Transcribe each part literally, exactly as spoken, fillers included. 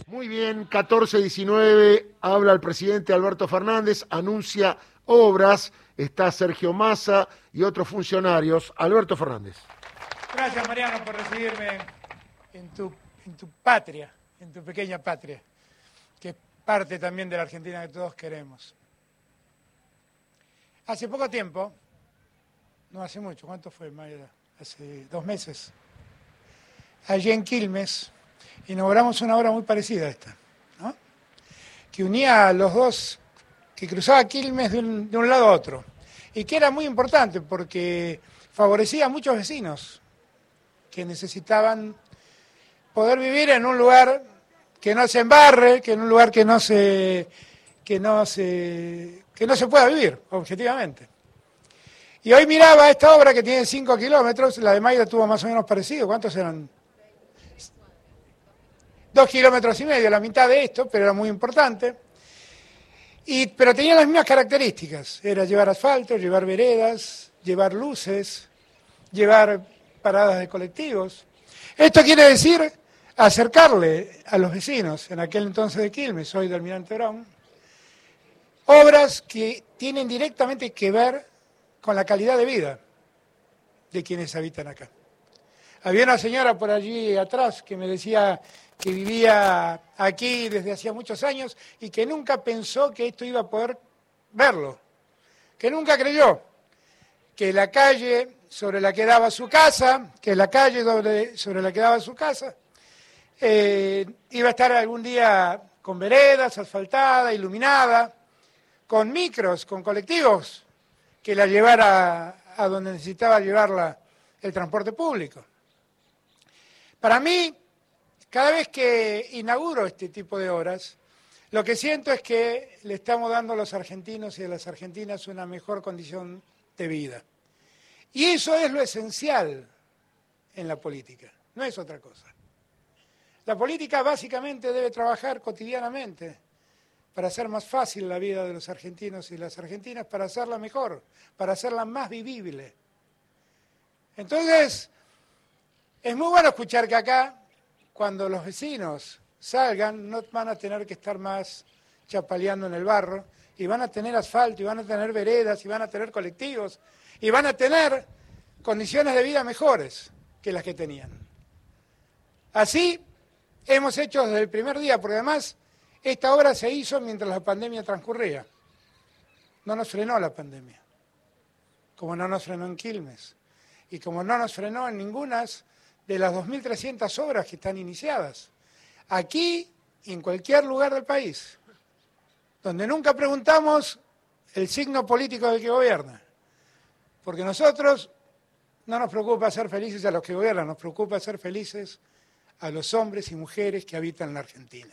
Muy bien, catorce diecinueve, habla el presidente Alberto Fernández, anuncia obras, está Sergio Massa y otros funcionarios. Alberto Fernández. Gracias, Mariano, por recibirme en tu, en tu patria, en tu pequeña patria, que es parte también de la Argentina que todos queremos. Hace poco tiempo, no hace mucho, ¿cuánto fue, Mayra? Hace dos meses, allí en Quilmes, inauguramos una obra muy parecida a esta, ¿no? Que unía a los dos, que cruzaba Quilmes de un, de un lado a otro, y que era muy importante porque favorecía a muchos vecinos que necesitaban poder vivir en un lugar que no se embarre, que en un lugar que no se, que no se, que no se pueda vivir, objetivamente. Y hoy miraba esta obra que tiene cinco kilómetros, la de Mayra tuvo más o menos parecido, ¿cuántos eran? Dos kilómetros y medio, la mitad de esto, pero era muy importante. Y, pero tenía las mismas características, era llevar asfalto, llevar veredas, llevar luces, llevar paradas de colectivos. Esto quiere decir acercarle a los vecinos, en aquel entonces de Quilmes, hoy de Almirante Brown, obras que tienen directamente que ver con la calidad de vida de quienes habitan acá. Había una señora por allí atrás que me decía que vivía aquí desde hacía muchos años y que nunca pensó que esto iba a poder verlo, que nunca creyó que la calle sobre la que daba su casa, que la calle sobre, sobre la que daba su casa, eh, iba a estar algún día con veredas, asfaltada, iluminada, con micros, con colectivos, que la llevara a donde necesitaba llevarla el transporte público. Para mí, cada vez que inauguro este tipo de obras, lo que siento es que le estamos dando a los argentinos y a las argentinas una mejor condición de vida. Y eso es lo esencial en la política, no es otra cosa. La política básicamente debe trabajar cotidianamente para hacer más fácil la vida de los argentinos y las argentinas, para hacerla mejor, para hacerla más vivible. Entonces, es muy bueno escuchar que acá, cuando los vecinos salgan, no van a tener que estar más chapaleando en el barro, y van a tener asfalto, y van a tener veredas, y van a tener colectivos, y van a tener condiciones de vida mejores que las que tenían. Así hemos hecho desde el primer día, porque además esta obra se hizo mientras la pandemia transcurría. No nos frenó la pandemia, como no nos frenó en Quilmes, y como no nos frenó en ninguna de las dos mil trescientas obras que están iniciadas, aquí y en cualquier lugar del país, donde nunca preguntamos el signo político del que gobierna, porque nosotros no nos preocupa hacer felices a los que gobiernan, nos preocupa hacer felices a los hombres y mujeres que habitan la Argentina.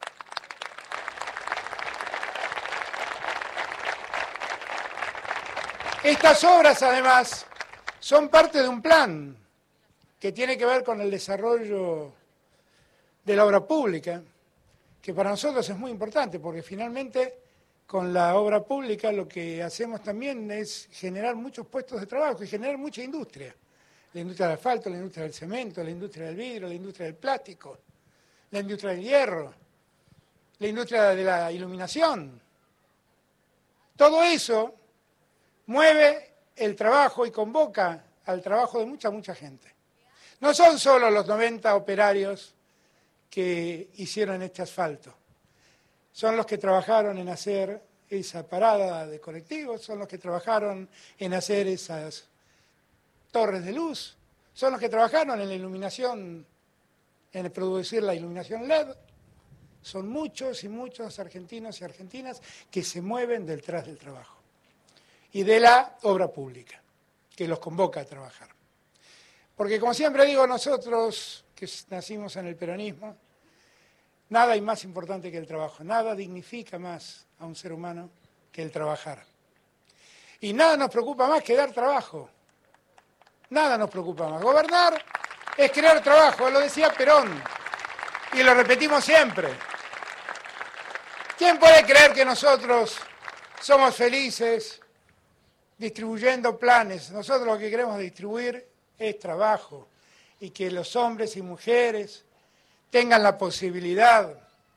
Estas obras, además, son parte de un plan que tiene que ver con el desarrollo de la obra pública, que para nosotros es muy importante, porque finalmente con la obra pública lo que hacemos también es generar muchos puestos de trabajo y generar mucha industria. La industria del asfalto, la industria del cemento, la industria del vidrio, la industria del plástico, la industria del hierro, la industria de la iluminación. Todo eso mueve el trabajo y convoca al trabajo de mucha, mucha gente. No son solo los noventa operarios que hicieron este asfalto, son los que trabajaron en hacer esa parada de colectivos, son los que trabajaron en hacer esas torres de luz, son los que trabajaron en la iluminación, en producir la iluminación L E D. Son muchos y muchos argentinos y argentinas que se mueven detrás del trabajo y de la obra pública, que los convoca a trabajar. Porque como siempre digo, nosotros que nacimos en el peronismo, nada hay más importante que el trabajo, nada dignifica más a un ser humano que el trabajar. Y nada nos preocupa más que dar trabajo, nada nos preocupa más. Gobernar es crear trabajo, lo decía Perón, y lo repetimos siempre. ¿Quién puede creer que nosotros somos felices distribuyendo planes? Nosotros lo que queremos distribuir es trabajo y que los hombres y mujeres tengan la posibilidad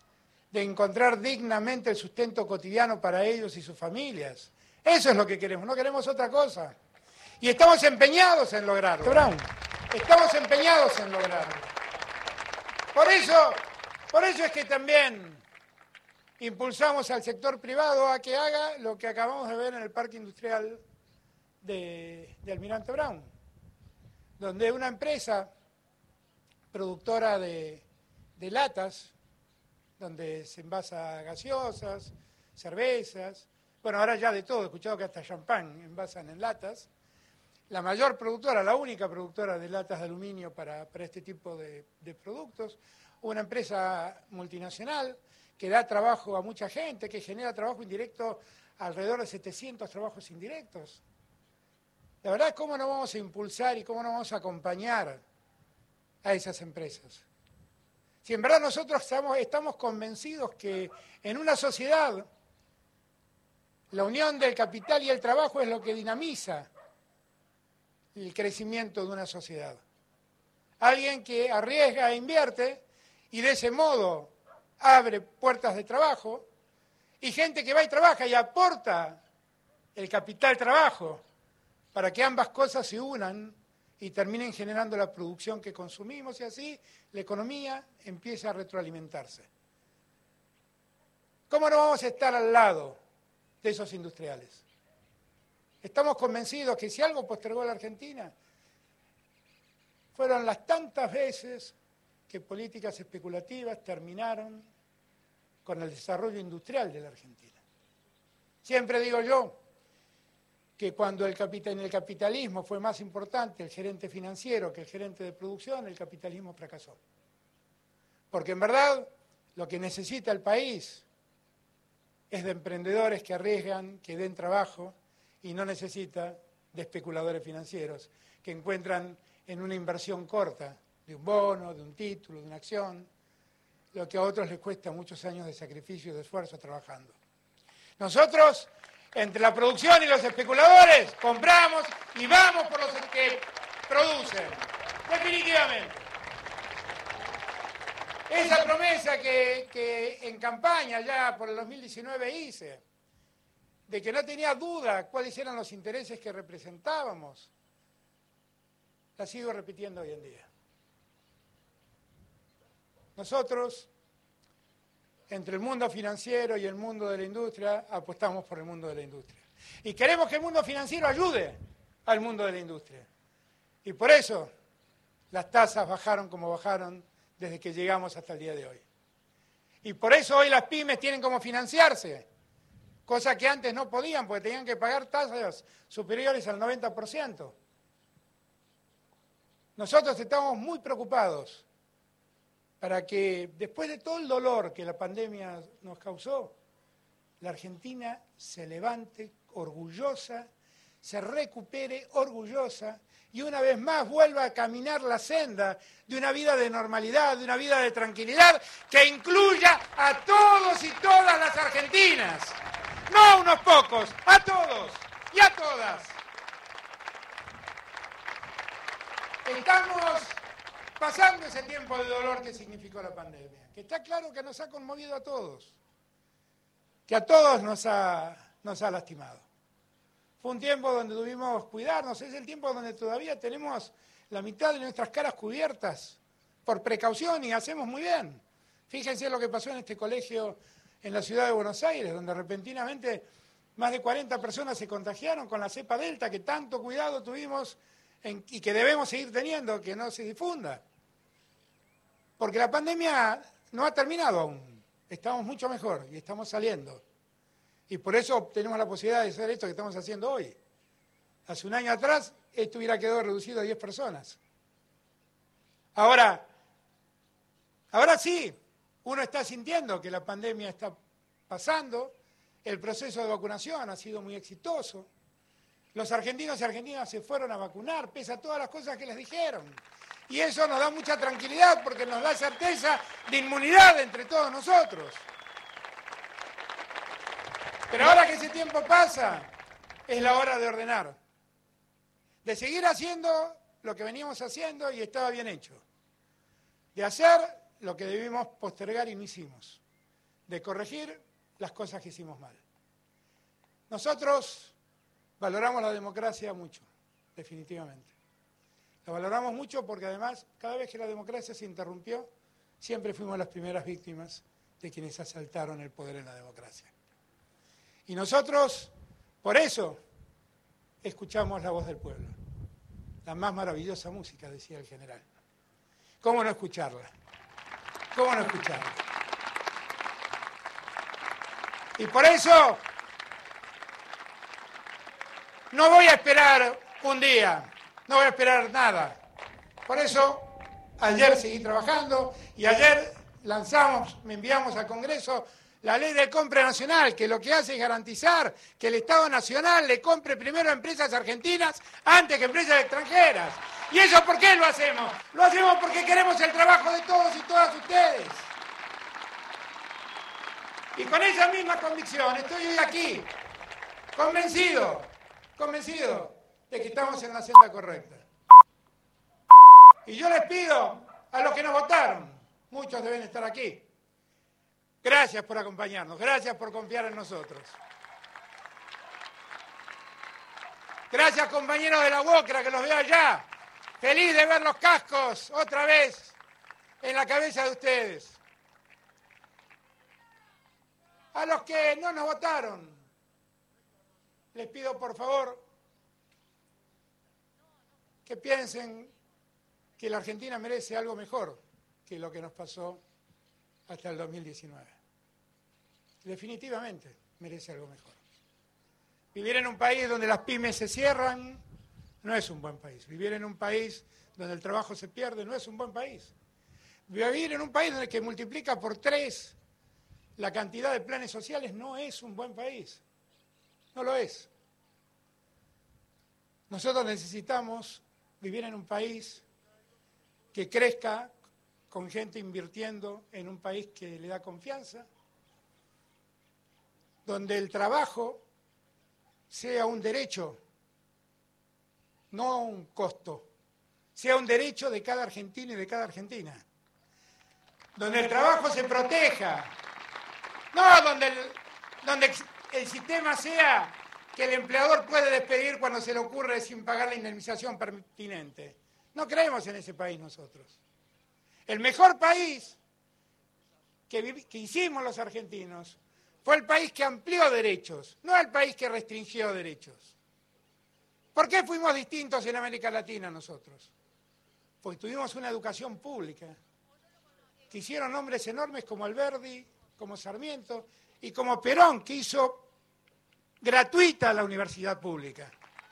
de encontrar dignamente el sustento cotidiano para ellos y sus familias. Eso es lo que queremos, no queremos otra cosa. Y estamos empeñados en lograrlo. Brown. Estamos empeñados en lograrlo. Por eso, por eso es que también impulsamos al sector privado a que haga lo que acabamos de ver en el Parque Industrial de, de Almirante Brown, donde una empresa productora de, de latas, donde se envasa gaseosas, cervezas, bueno, ahora ya de todo, he escuchado que hasta champán envasan en latas, la mayor productora, la única productora de latas de aluminio para, para este tipo de, de productos, una empresa multinacional que da trabajo a mucha gente, que genera trabajo indirecto, alrededor de setecientos trabajos indirectos. La verdad, ¿cómo no vamos a impulsar y cómo no vamos a acompañar a esas empresas? Si en verdad nosotros estamos, estamos convencidos que en una sociedad la unión del capital y el trabajo es lo que dinamiza el crecimiento de una sociedad. Alguien que arriesga e invierte y de ese modo abre puertas de trabajo, y gente que va y trabaja y aporta el capital trabajo para que ambas cosas se unan y terminen generando la producción que consumimos, y así la economía empieza a retroalimentarse. ¿Cómo no vamos a estar al lado de esos industriales? Estamos convencidos que si algo postergó a la Argentina, fueron las tantas veces que políticas especulativas terminaron con el desarrollo industrial de la Argentina. Siempre digo yo que cuando el capital, en el capitalismo fue más importante el gerente financiero que el gerente de producción, el capitalismo fracasó. Porque en verdad lo que necesita el país es de emprendedores que arriesgan, que den trabajo, y no necesita de especuladores financieros que encuentran en una inversión corta, de un bono, de un título, de una acción, lo que a otros les cuesta muchos años de sacrificio y de esfuerzo trabajando. Nosotros, entre la producción y los especuladores, compramos y vamos por los que producen, definitivamente. Esa promesa que, que en campaña ya por el dos mil diecinueve hice, de que no tenía duda cuáles eran los intereses que representábamos, la sigo repitiendo hoy en día. Nosotros, entre el mundo financiero y el mundo de la industria, apostamos por el mundo de la industria. Y queremos que el mundo financiero ayude al mundo de la industria. Y por eso las tasas bajaron como bajaron desde que llegamos hasta el día de hoy. Y por eso hoy las pymes tienen como financiarse, cosa que antes no podían, porque tenían que pagar tasas superiores al noventa por ciento. Nosotros estamos muy preocupados para que, después de todo el dolor que la pandemia nos causó, la Argentina se levante orgullosa, se recupere orgullosa y una vez más vuelva a caminar la senda de una vida de normalidad, de una vida de tranquilidad, que incluya a todos y todas las argentinas. No a unos pocos, a todos y a todas. Estamos pasando ese tiempo de dolor que significó la pandemia, que está claro que nos ha conmovido a todos, que a todos nos ha, nos ha lastimado. Fue un tiempo donde tuvimos cuidarnos, es el tiempo donde todavía tenemos la mitad de nuestras caras cubiertas por precaución y hacemos muy bien. Fíjense lo que pasó en este colegio en la ciudad de Buenos Aires, donde repentinamente más de cuarenta personas se contagiaron con la cepa Delta, que tanto cuidado tuvimos en, y que debemos seguir teniendo, que no se difunda. Porque la pandemia no ha terminado aún, estamos mucho mejor y estamos saliendo. Y por eso tenemos la posibilidad de hacer esto que estamos haciendo hoy. Hace un año atrás esto hubiera quedado reducido a diez personas. Ahora, ahora sí, uno está sintiendo que la pandemia está pasando, el proceso de vacunación ha sido muy exitoso, los argentinos y argentinas se fueron a vacunar, pese a todas las cosas que les dijeron. Y eso nos da mucha tranquilidad porque nos da certeza de inmunidad entre todos nosotros. Pero ahora que ese tiempo pasa, es la hora de ordenar, de seguir haciendo lo que veníamos haciendo y estaba bien hecho, de hacer lo que debimos postergar y no hicimos, de corregir las cosas que hicimos mal. Nosotros valoramos la democracia mucho, definitivamente. La valoramos mucho porque además, cada vez que la democracia se interrumpió, siempre fuimos las primeras víctimas de quienes asaltaron el poder en la democracia. Y nosotros, por eso, escuchamos la voz del pueblo. La más maravillosa música, decía el general. ¿Cómo no escucharla? ¿Cómo no escucharla? Y por eso no voy a esperar un día, no voy a esperar nada. Por eso ayer seguí trabajando y ayer lanzamos, me enviamos al Congreso la ley de compra nacional, que lo que hace es garantizar que el Estado Nacional le compre primero a empresas argentinas antes que empresas extranjeras. ¿Y eso por qué lo hacemos? Lo hacemos porque queremos el trabajo de todos y todas ustedes. Y con esa misma convicción estoy hoy aquí, convencido, convencido de que estamos en la senda correcta. Y yo les pido a los que nos votaron, muchos deben estar aquí, gracias por acompañarnos, gracias por confiar en nosotros. Gracias, compañeros de la UOCRA, que los veo allá. Feliz de ver los cascos otra vez en la cabeza de ustedes. A los que no nos votaron, les pido por favor que piensen que la Argentina merece algo mejor que lo que nos pasó hasta el dos mil diecinueve. Definitivamente merece algo mejor. Vivir en un país donde las pymes se cierran no es un buen país. Vivir en un país donde el trabajo se pierde no es un buen país. Vivir en un país donde que multiplica por tres la cantidad de planes sociales no es un buen país. No lo es. Nosotros necesitamos vivir en un país que crezca con gente invirtiendo en un país que le da confianza, donde el trabajo sea un derecho, no un costo, sea un derecho de cada argentino y de cada argentina, donde el trabajo se proteja, no donde el, donde el sistema sea que el empleador puede despedir cuando se le ocurre sin pagar la indemnización pertinente. No creemos en ese país nosotros. El mejor país que, que hicimos los argentinos fue el país que amplió derechos, no el país que restringió derechos. ¿Por qué fuimos distintos en América Latina nosotros? Porque tuvimos una educación pública que hicieron hombres enormes como Alberdi, como Sarmiento y como Perón, que hizo gratuita la universidad pública.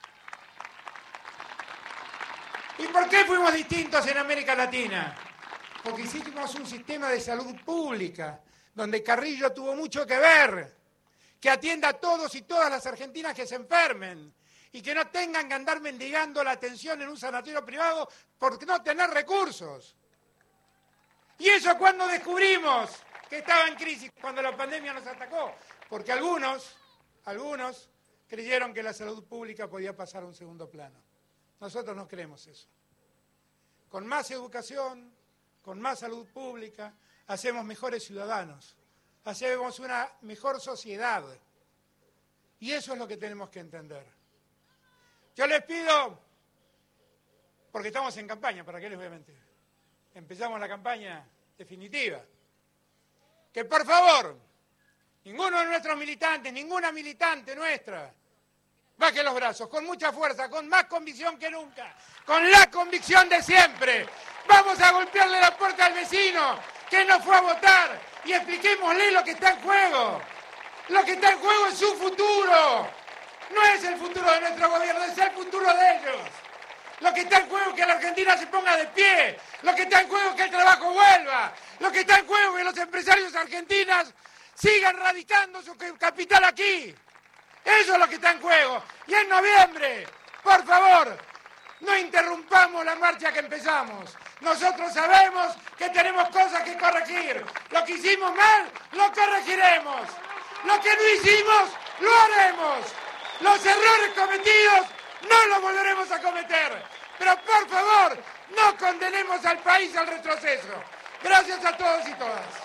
¿Y por qué fuimos distintos en América Latina? Porque hicimos un sistema de salud pública, donde Carrillo tuvo mucho que ver, que atienda a todos y todas las argentinas que se enfermen y que no tengan que andar mendigando la atención en un sanatorio privado por no tener recursos. ¿Y eso cuando descubrimos que estaba en crisis? Cuando la pandemia nos atacó. Porque algunos, algunos creyeron que la salud pública podía pasar a un segundo plano. Nosotros no creemos eso. Con más educación, con más salud pública, hacemos mejores ciudadanos, hacemos una mejor sociedad. Y eso es lo que tenemos que entender. Yo les pido, porque estamos en campaña, ¿para qué les voy a mentir? Empezamos la campaña definitiva. Que por favor, ninguno de nuestros militantes, ninguna militante nuestra, baje los brazos, con mucha fuerza, con más convicción que nunca, con la convicción de siempre. Vamos a golpearle la puerta al vecino que no fue a votar y expliquémosle lo que está en juego. Lo que está en juego es su futuro. No es el futuro de nuestro gobierno, es el futuro de ellos. Lo que está en juego es que la Argentina se ponga de pie. Lo que está en juego es que el trabajo vuelva. Lo que está en juego es que los empresarios argentinos sigan radicando su capital aquí. Eso es lo que está en juego. Y en noviembre, por favor, no interrumpamos la marcha que empezamos. Nosotros sabemos que tenemos cosas que corregir. Lo que hicimos mal, lo corregiremos. Lo que no hicimos, lo haremos. Los errores cometidos no los volveremos a cometer. Pero por favor, no condenemos al país al retroceso. Gracias a todos y todas.